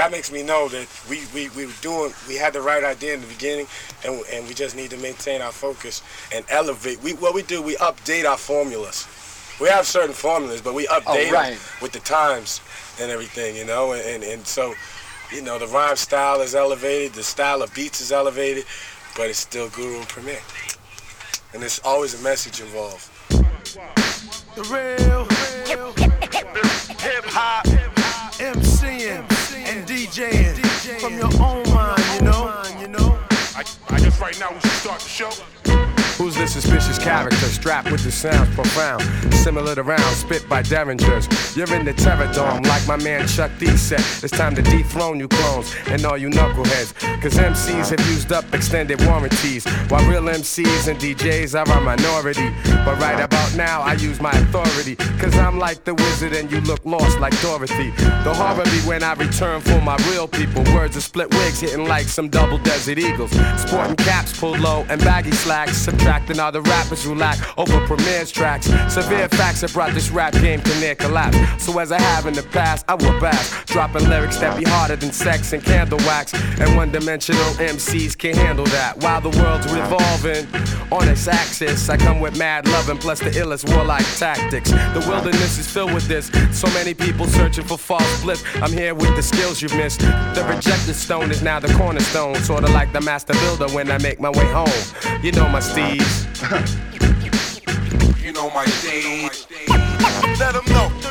that makes me know that we had the right idea in the beginning, and we just need to maintain our focus and elevate. We update our formulas. We have certain formulas, but we update them with the times and everything, you know, and so, you know, the rhyme style is elevated, the style of beats is elevated, but it's still Guru and Premier. And there's always a message involved. The real hip-hop, MCing and DJing from your own mind, you know. I guess right now we should start the show. Who's this suspicious character strapped with the sounds profound, similar to rounds spit by derringers? You're in the terror dome like my man Chuck D said. It's time to dethrone you clones and all you knuckleheads, cause MCs have used up extended warranties, while real MCs and DJs are a minority. But right about now I use my authority, cause I'm like the wizard and you look lost like Dorothy. The horror be when I return for my real people. Words of split wigs hitting like some double Desert Eagles, sporting caps pulled low and baggy slacks, subtracting all the rappers who lack over Premier's tracks. Severe facts have brought this rap game to near collapse. So as I have in the past, I will bash, dropping lyrics that be harder than sex and candle wax. And one-dimensional MCs can't handle that. While the world's revolving on its axis, I come with mad loving plus the illest warlike tactics. The wilderness is filled with this, so many people searching for false bliss. I'm here with the skills you've missed. The rejected stone is now the cornerstone, sorta like the master builder when I make my way home. You know my steeds. You know my stage. Let them know.